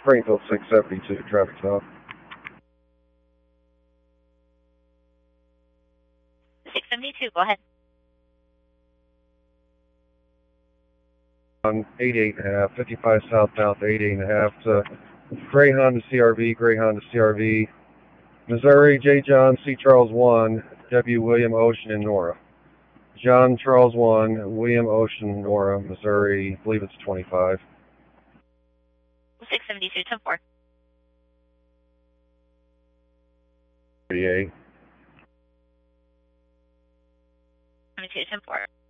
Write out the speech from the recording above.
Springfield 672, traffic stop. 672, go ahead. On 88.5, 55 southbound to 88.5 to Greyhound to CRV, Greyhound to CRV, Missouri, J. John, C. Charles 1, W. William Ocean, and Nora. John Charles 1, William Ocean, Nora, Missouri, I believe it's 25. 672, 10-4. 38. 72, 10-4.